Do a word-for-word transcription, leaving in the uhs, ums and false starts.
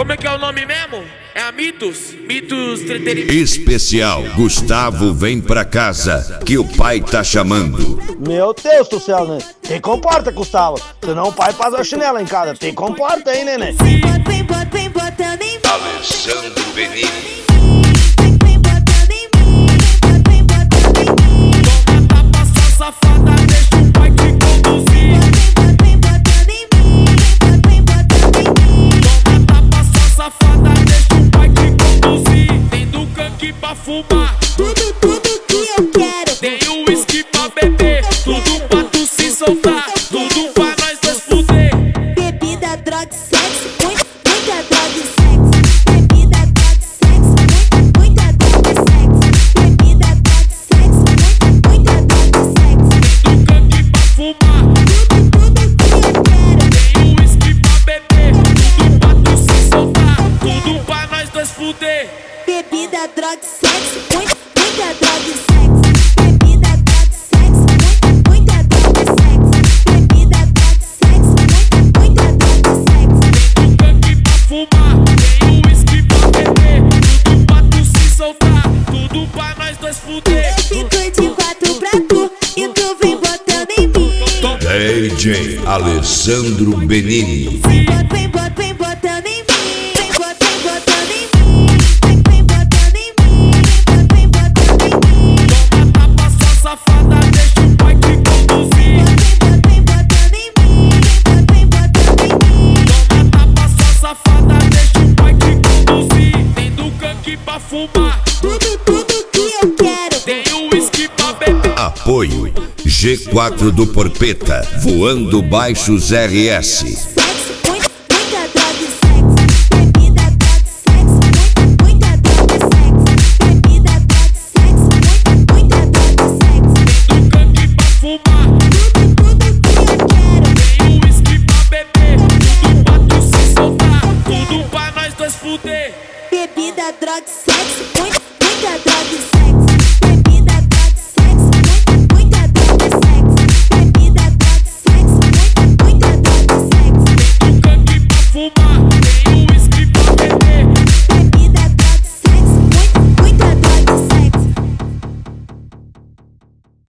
Como é que é o nome mesmo? É a Mitos? Mitos Entretenimento. Especial Gustavo vem pra casa, que o pai tá chamando. Meu Deus do céu, né? Te comporta, Gustavo. Senão o pai passa a chinela em casa. Te comporta, hein, neném? Vem, vem, vem botando em mim. Alessandro Benini. Vem botando em mim. Vem botando em mim. Toma tapa, sua safada, deixa o pai te conduzir. Vem botando em mim. Vem botando em mim. Toma tapa, sua safada, deixa o pai te conduzir. Tem do canque pra fumar, Tudo, tudo que eu quero. tem o uísque pra beber, tudo pra tu se soltar, tudo pra nós dois fuder. Bebida, droga, sexo, muito, muita droga e sexo. Bebida, droga, sexo, muito, muita droga e sexo. Bebida, droga, sexo, muito, muita droga e sexo. Tem do canque pra fumar, Tudo, tudo que eu quero. tem o uísque pra beber, tudo pra tu se soltar, tudo pra nós dois fuder. Bebida, droga, sexo, muito, muita droga e sexo. Bebida, droga, sexo, muito, muita droga e sexo. Bebida, droga, sexo, muito, muita droga e sexo. Tem do canque pra fumar, tem o uísque pra beber, tudo pra tu se soltar, tudo pra nós dois fuder. Eu fico de quatro pra tu e tu vem botando em mim. D J Alessandro Benini. Vem, bot, vem, bot, vem botando em mim. Vem, bot, vem botando em mim. Vem, vem botando em mim. Vem, botando em mim. Toma tapa, sua safada, deixa o pai te conduzir. Vem, botando em mim. Vem, botando em mim. Toma tapa, sua safada, deixa o pai te conduzir. Tem do canque pra fumar, Tudo, tudo que eu quero. tem o uísque pra beber. Apoio G quatro do Porpeta, voando baixos R S. Sexo, muito, muita droga e sexo. Bebida, droga, sexo, muito, muita droga e sexo. Bebida, droga, sexo, muito, muita droga e sexo. Tem do canque pra fumar, Tudo, tudo que eu quero. tem o uísque pra beber, tudo pra tu se soltar, tudo pra nós dois fuder. Bebida, droga, sexo, muito, muita droga e sexo.